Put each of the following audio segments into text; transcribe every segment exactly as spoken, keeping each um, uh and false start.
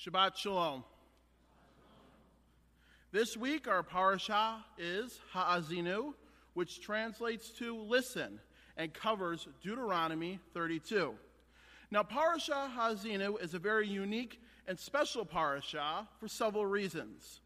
Shabbat Shalom. This week our parashah is Ha'azinu, which translates to listen and covers Deuteronomy thirty-two. Now parashah Ha'azinu is a very unique and special parashah for several reasons.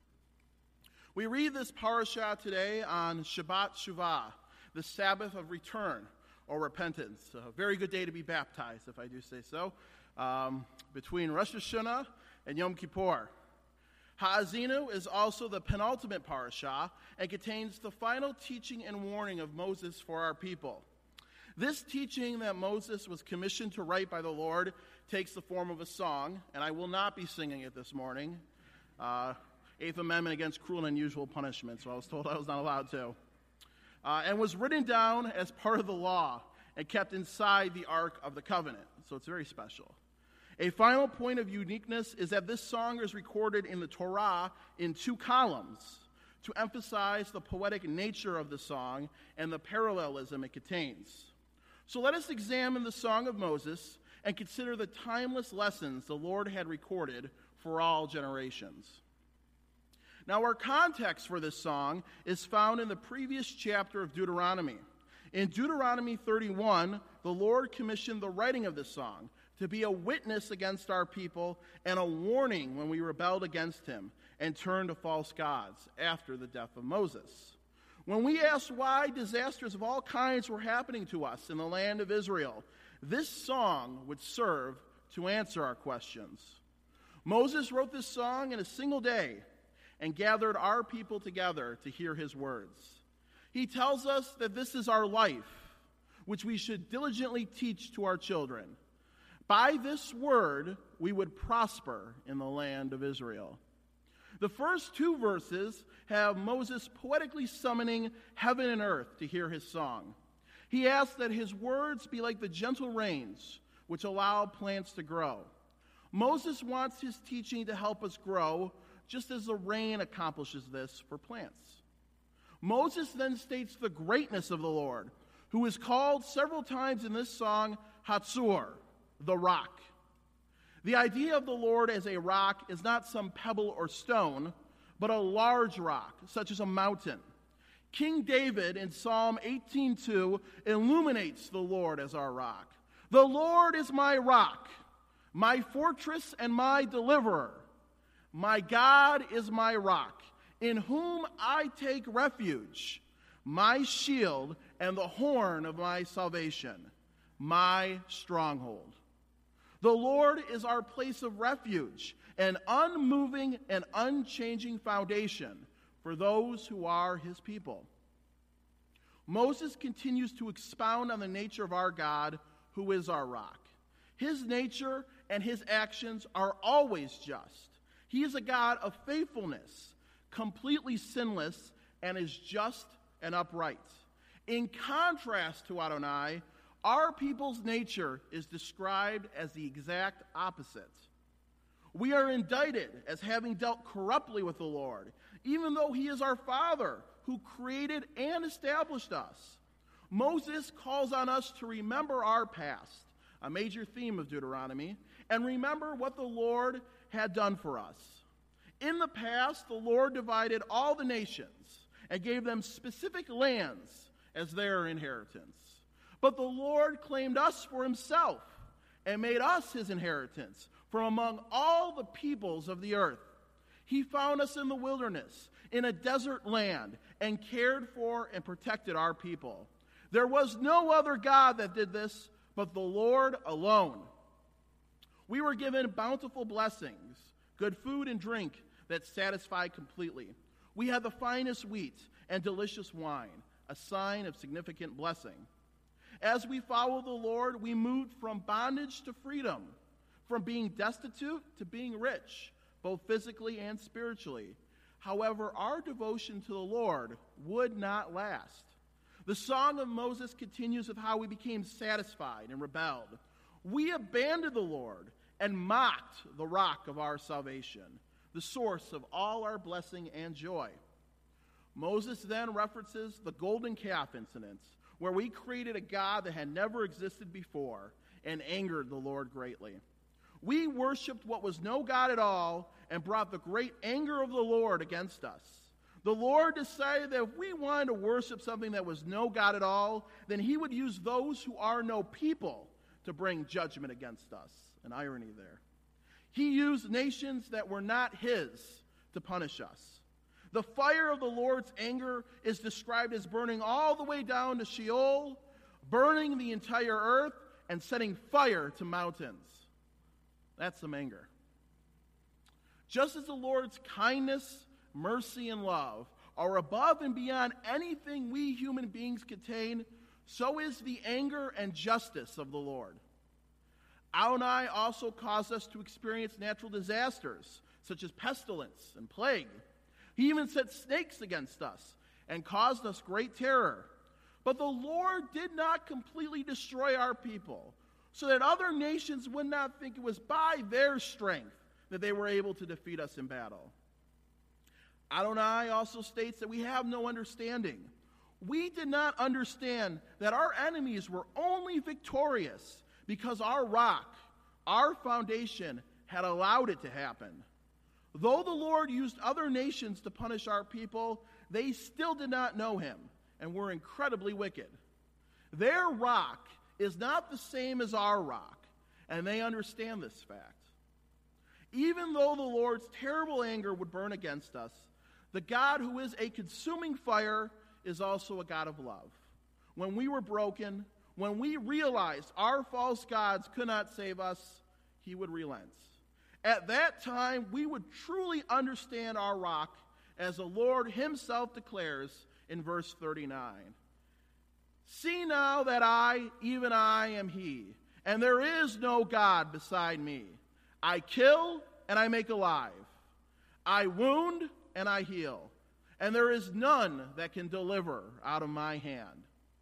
We read this parashah today on Shabbat Shuvah, the Sabbath of return or repentance. A very good day to be baptized, if I do say so, um, between Rosh Hashanah and Yom Kippur. Ha'azinu is also the penultimate parashah and contains the final teaching and warning of Moses for our people. This teaching that Moses was commissioned to write by the Lord takes the form of a song, and I will not be singing it this morning. Uh, Eighth Amendment against cruel and unusual punishment, so I was told I was not allowed to. Uh, and was written down as part of the law and kept inside the Ark of the Covenant, so it's very special. A final point of uniqueness is that this song is recorded in the Torah in two columns to emphasize the poetic nature of the song and the parallelism it contains. So let us examine the Song of Moses and consider the timeless lessons the Lord had recorded for all generations. Now, our context for this song is found in the previous chapter of Deuteronomy. In Deuteronomy thirty-one, the Lord commissioned the writing of this song to be a witness against our people and a warning when we rebelled against him and turned to false gods after the death of Moses. When we asked why disasters of all kinds were happening to us in the land of Israel, this song would serve to answer our questions. Moses wrote this song in a single day and gathered our people together to hear his words. He tells us that this is our life, which we should diligently teach to our children. By this word, we would prosper in the land of Israel. The first two verses have Moses poetically summoning heaven and earth to hear his song. He asks that his words be like the gentle rains, which allow plants to grow. Moses wants his teaching to help us grow, just as the rain accomplishes this for plants. Moses then states the greatness of the Lord, who is called several times in this song Hatzor, the rock. The idea of the Lord as a rock is not some pebble or stone, but a large rock, such as a mountain. King David in Psalm eighteen two illuminates the Lord as our rock. The Lord is my rock, my fortress and my deliverer. My God is my rock, in whom I take refuge, my shield and the horn of my salvation, my stronghold. The Lord is our place of refuge, an unmoving and unchanging foundation for those who are his people. Moses continues to expound on the nature of our God, who is our rock. His nature and his actions are always just. He is a God of faithfulness, completely sinless, and is just and upright. In contrast to Adonai, our people's nature is described as the exact opposite. We are indicted as having dealt corruptly with the Lord, even though he is our Father who created and established us. Moses calls on us to remember our past, a major theme of Deuteronomy, and remember what the Lord had done for us. In the past, the Lord divided all the nations and gave them specific lands as their inheritance. But the Lord claimed us for himself and made us his inheritance from among all the peoples of the earth. He found us in the wilderness, in a desert land, and cared for and protected our people. There was no other God that did this but the Lord alone. We were given bountiful blessings, good food and drink that satisfy completely. We had the finest wheat and delicious wine, a sign of significant blessing. As we follow the Lord, we moved from bondage to freedom, from being destitute to being rich, both physically and spiritually. However, our devotion to the Lord would not last. The Song of Moses continues with how we became satisfied and rebelled. We abandoned the Lord and mocked the rock of our salvation, the source of all our blessing and joy. Moses then references the golden calf incidents, where we created a God that had never existed before and angered the Lord greatly. We worshipped what was no God at all and brought the great anger of the Lord against us. The Lord decided that if we wanted to worship something that was no God at all, then he would use those who are no people to bring judgment against us. An irony there. He used nations that were not his to punish us. The fire of the Lord's anger is described as burning all the way down to Sheol, burning the entire earth, and setting fire to mountains. That's some anger. Just as the Lord's kindness, mercy, and love are above and beyond anything we human beings contain, so is the anger and justice of the Lord. Adonai also caused us to experience natural disasters, such as pestilence and plague. He even sent snakes against us and caused us great terror. But the Lord did not completely destroy our people, so that other nations would not think it was by their strength that they were able to defeat us in battle. Adonai also states that we have no understanding. We did not understand that our enemies were only victorious because our rock, our foundation, had allowed it to happen. Though the Lord used other nations to punish our people, they still did not know him and were incredibly wicked. Their rock is not the same as our rock, and they understand this fact. Even though the Lord's terrible anger would burn against us, the God who is a consuming fire is also a God of love. When we were broken, when we realized our false gods could not save us, he would relent. At that time, we would truly understand our rock, as the Lord himself declares in verse thirty-nine. See now that I, even I, am he, and there is no God beside me. I kill and I make alive. I wound and I heal, and there is none that can deliver out of my hand.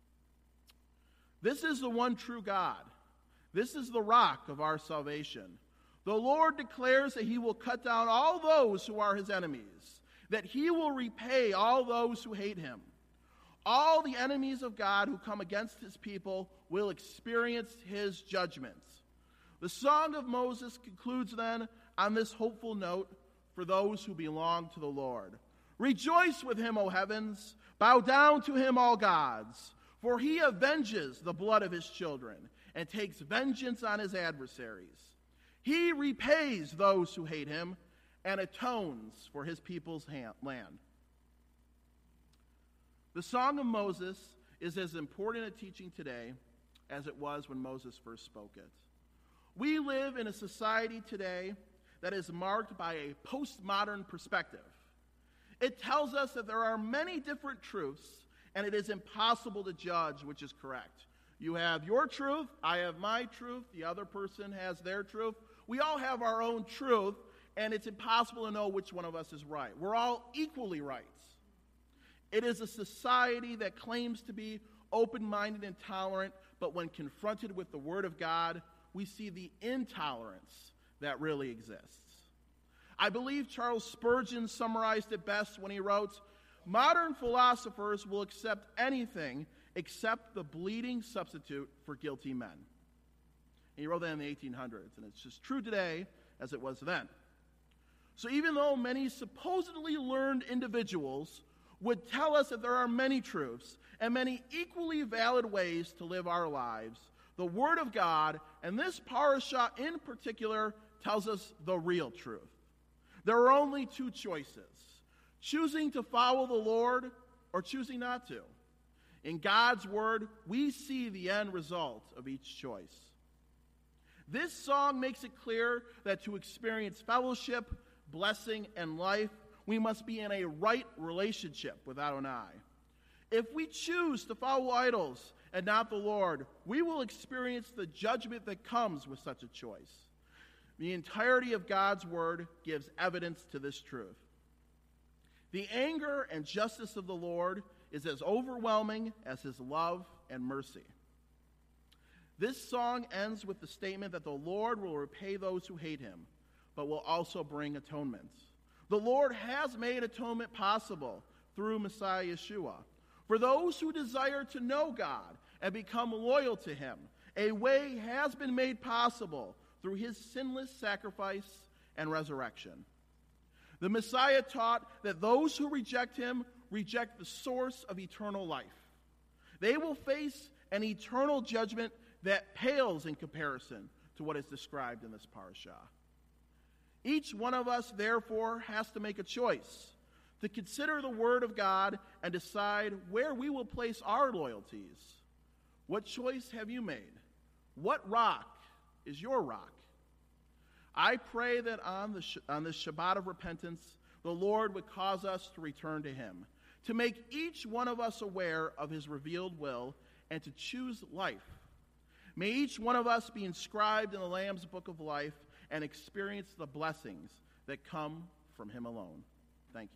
This is the one true God. This is the rock of our salvation. The Lord declares that he will cut down all those who are his enemies, that he will repay all those who hate him. All the enemies of God who come against his people will experience his judgments. The Song of Moses concludes then on this hopeful note for those who belong to the Lord. Rejoice with him, O heavens, bow down to him, all gods, for he avenges the blood of his children and takes vengeance on his adversaries. He repays those who hate him and atones for his people's land. The Song of Moses is as important a teaching today as it was when Moses first spoke it. We live in a society today that is marked by a postmodern perspective. It tells us that there are many different truths, and it is impossible to judge which is correct. You have your truth, I have my truth, the other person has their truth. We all have our own truth, and it's impossible to know which one of us is right. We're all equally right. It is a society that claims to be open-minded and tolerant, but when confronted with the Word of God, we see the intolerance that really exists. I believe Charles Spurgeon summarized it best when he wrote, "Modern philosophers will accept anything except the bleeding substitute for guilty men." He wrote that in the eighteen hundreds, and it's just true today as it was then. So even though many supposedly learned individuals would tell us that there are many truths and many equally valid ways to live our lives, the Word of God, and this parasha in particular, tells us the real truth. There are only two choices: choosing to follow the Lord or choosing not to. In God's Word, we see the end result of each choice. This song makes it clear that to experience fellowship, blessing, and life, we must be in a right relationship with Adonai. If we choose to follow idols and not the Lord, we will experience the judgment that comes with such a choice. The entirety of God's Word gives evidence to this truth. The anger and justice of the Lord is as overwhelming as his love and mercy. This song ends with the statement that the Lord will repay those who hate him, but will also bring atonement. The Lord has made atonement possible through Messiah Yeshua. For those who desire to know God and become loyal to him, a way has been made possible through his sinless sacrifice and resurrection. The Messiah taught that those who reject him reject the source of eternal life. They will face an eternal judgment that pales in comparison to what is described in this parashah. Each one of us, therefore, has to make a choice to consider the Word of God and decide where we will place our loyalties. What choice have you made? What rock is your rock? I pray that on, the, on this Shabbat of repentance, the Lord would cause us to return to him, to make each one of us aware of his revealed will, and to choose life. May each one of us be inscribed in the Lamb's book of life and experience the blessings that come from him alone.